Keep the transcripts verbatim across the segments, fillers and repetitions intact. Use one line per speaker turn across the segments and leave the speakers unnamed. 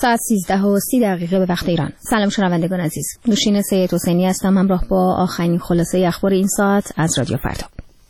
ساعت سیزده و سی دقیقه به وقت ایران. سلام شنوندگان عزیز. نوشین سید حسینی هستم، همراه با آخرین خلاصه اخبار این ساعت از رادیو فردا.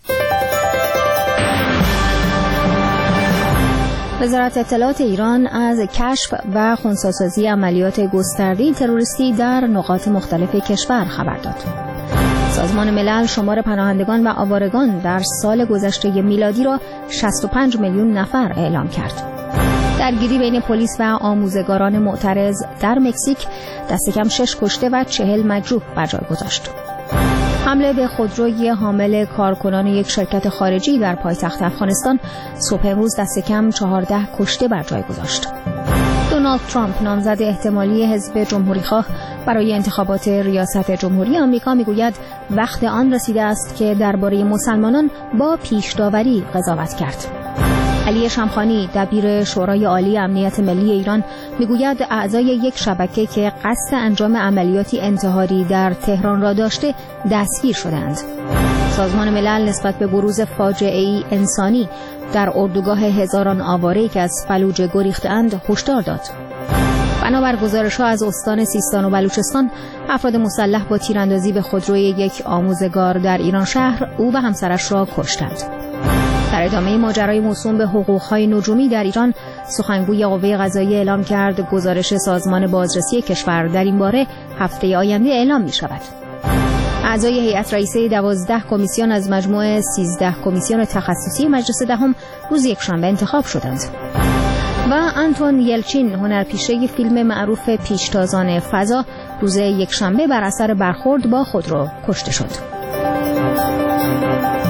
وزارت اطلاعات ایران از کشف و خنثی‌سازی عملیات گسترده تروریستی در نقاط مختلف کشور خبر داد. سازمان ملل شمار پناهندگان و آوارگان در سال گذشته میلادی را شصت و پنج میلیون نفر اعلام کرد. درگیری بین پلیس و آموزگاران معترض در مکزیک دست کم شش کشته و چهل مجروح بر جای گذاشت. حمله به خودروی حامل کارکنان یک شرکت خارجی در پایتخت افغانستان صبح امروز دست کم چهارده کشته بر جای گذاشت. دونالد ترامپ نامزد احتمالی حزب جمهوری‌خواه برای انتخابات ریاست جمهوری آمریکا میگوید وقت آن رسیده است که درباره مسلمانان با پیش‌داوری قضاوت کرد. علی شمخانی دبیر شورای عالی امنیت ملی ایران میگوید اعضای یک شبکه که قصد انجام عملیاتی انتحاری در تهران را داشته دستگیر شدند. سازمان ملل نسبت به بروز فاجعه‌ای انسانی در اردوگاه هزاران آواره‌ای که از فلوجه گریختند هشدار داد. بنابر گزارش‌ها از استان سیستان و بلوچستان، افراد مسلح با تیراندازی به خودروی یک آموزگار در ایران شهر او و همسرش را کشتند. در ادامه ماجرای موسوم به حقوق‌های نجومی در ایران، سخنگوی قوه قضاییه اعلام کرد گزارش سازمان بازرسی کشور در این باره هفته آینده اعلام می‌شود. اعضای هیئت رئیسه دوازده کمیسیون از مجموع سیزده کمیسیون تخصصی مجلس دهم روز یکشنبه انتخاب شدند. و آنتون یلچین هنرپیشه فیلم معروف پیشتازان فضا روز یکشنبه بر اثر برخورد با خودرو کشته شد.